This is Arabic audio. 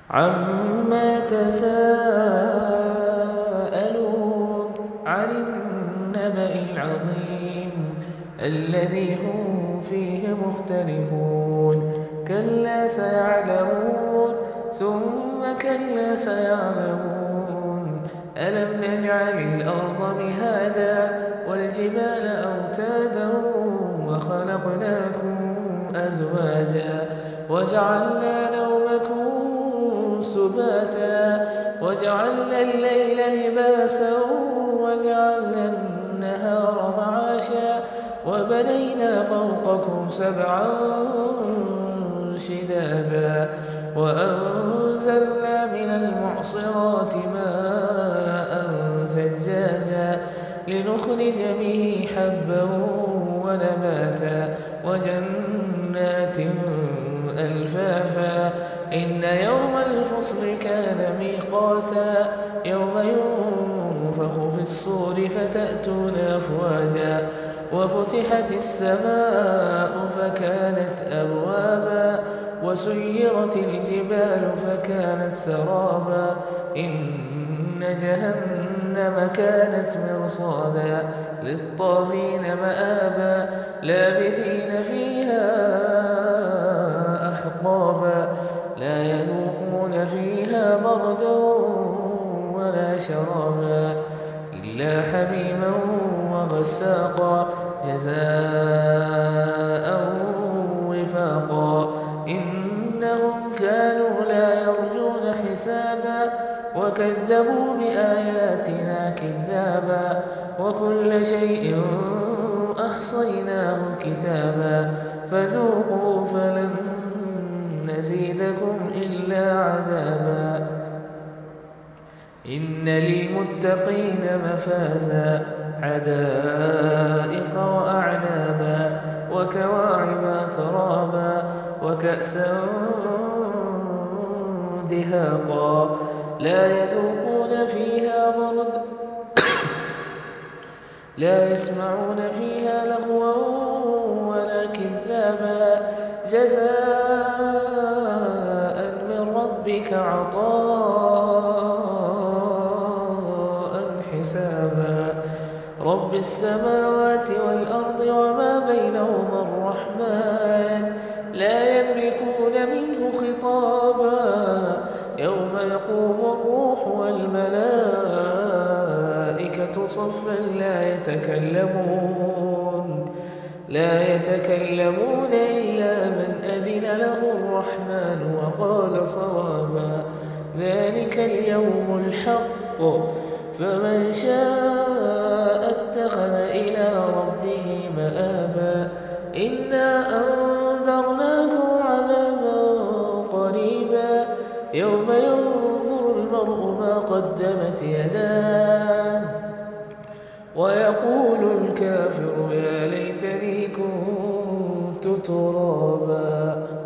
عَمَّ يَتَسَاءَلُونَ عَنِ النَّبَإِ الْعَظِيمِ الَّذِي هُمْ فِيهِ مُخْتَلِفُونَ كَلَّا سَيَعْلَمُونَ ثُمَّ كَلَّا سَيَعْلَمُونَ أَلَمْ نَجْعَلِ الْأَرْضَ مِهَادًا وَالْجِبَالَ أَوْتَادًا وَخَلَقْنَاكُمْ أَزْوَاجًا وَجَعَلْنَا نَوْمَكُمْ سُبَاتًا وَجَعَلْنَا اللَّيْلَ لِبَاسًا وَجَعَلْنَا النَّهَارَ مَعَاشًا وَبَنَيْنَا فَوْقَكُمْ سَبْعًا شِدَادًا وَأَنزَلْنَا مِنَ الْمُعْصِرَاتِ مَاءً ثَجَّاجًا لِّنُخْرِجَ بِهِ حَبًّا وَنَبَاتًا وَجَنَّاتٍ أَلْفَافًا إِنَّ يَوْمَ الْفَصْلِ كَانَ مِيقَاتًا يَوْمَ يُنفَخُ فِي الصُّورِ فَتَأْتُونَ أَفْوَاجًا وَفُتِحَتِ السَّمَاءُ فَكَانَتْ أَبْوَابًا وَسُيِّرَتِ الْجِبَالُ فَكَانَتْ سَرَابًا إِنَّ جَهَنَّمَ كَانَتْ مِرْصَادًا لِّلطَّاغِينَ مَآبًا لَّابِثِينَ فِيهَا أَحْقَابًا لَّا يَذُوقُونَ فِيهَا بَرْدًا وَلَا شَرَابًا إِلَّا حَمِيمًا وَغَسَّاقًا جَزَاءً وِفَاقًا إِنَّهُمْ كَانُوا لَا يَرْجُونَ حِسَابًا وَكَذَّبُوا بِآيَاتِنَا كِذَّابًا وَكُلَّ شَيْءٍ أَحْصَيْنَاهُ كِتَابًا فَذُوقُوا فَلَن نَّزِيدَكُمْ إِلَّا عَذَابًا إِنَّ لِلْمُتَّقِينَ مَفَازًا حَدَائِقَ وَأَعْنَابًا وَكَوَاعِبَ أَتْرَابًا وَكَأْسًا دِهَاقًا لَّا يَذُوقُونَ فِيهَا بردا لَا يَسْمَعُونَ فِيهَا لَغْوًا وَلَا كِذَّابًا جَزَاءً مِّن رَّبِّكَ عَطَاءً حِسَابًا رَّبِّ السَّمَاوَاتِ وَالْأَرْضِ وَمَا بَيْنَهُمَا الرَّحْمَٰنُ لَا يَمْلِكُونَ مِنْهُ خِطَابًا يَوْمَ يَقُومُ الرُّوحُ وَالْمَلَائِكَةُ صَفًّا لَّا يَتَكَلَّمُونَ إِلَّا مَنْ أَذِنَ لَهُ الرَّحْمَٰنُ وَقَالَ صَوَابًا ذَٰلِكَ الْيَوْمُ الْحَقُّ فَمَن شَاءَ اتَّخَذَ إِلَىٰ رَبِّهِ مَآبًا إِنَّا أَنذَرْنَاكُمْ عَذَابًا قَرِيبًا يَوْمَ يَنظُرُ الْمَرْءُ مَا قَدَّمَتْ يَدَاهُ وَيَقُولُ الْكَافِرُ يَا لَيْتَنِي كُنتُ تُرَابًا